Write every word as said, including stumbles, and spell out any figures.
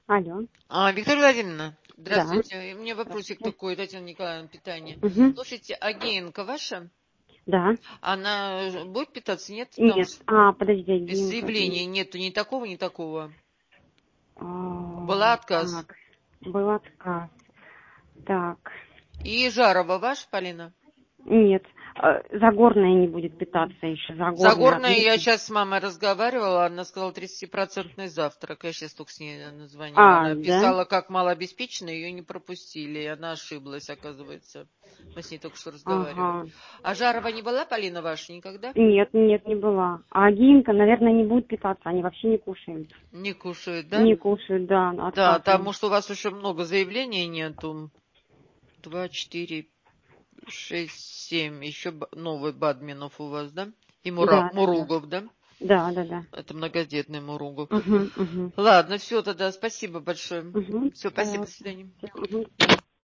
Алло. А, Виктория Владимировна, Да. здравствуйте. У меня вопросик Здравствуйте. такой, Татьяна Николаевна, питание. Угу. Слушайте, а геенка ваша, Да. она будет питаться, нет? Там Нет. А, подожди, без Гинка. заявления нету ни такого, ни такого. А, Была отказ. так, был отказ. Так. И Жарова ваша, Полина? Нет. А, Загорная не будет питаться еще. Загорная. Загорная, я Одну- сейчас с мамой разговаривала, она сказала тридцатипроцентный завтрак. Я сейчас только с ней назвонила. А, Она да? писала, как малообеспеченная, ее не пропустили. И она ошиблась, оказывается. Мы с ней только что разговаривали. Ага. А Жарова не была, Полина, ваша, никогда? Нет, нет, не была. А Гинка, наверное, не будет питаться. Они вообще не кушают. Не кушает, да? Не кушают, да. Да, Отказ. потому что у вас еще много заявлений нету. Два, четыре, шесть, семь. Еще б- новый Бадминов у вас, да? И Мура... Да, да, да. Муругов, да? Да, да, да. Это многодетный Муругов. Угу, угу. Ладно, все тогда. Спасибо большое. Угу. Все, спасибо, до Пожалуйста. свидания. Всё, мгм.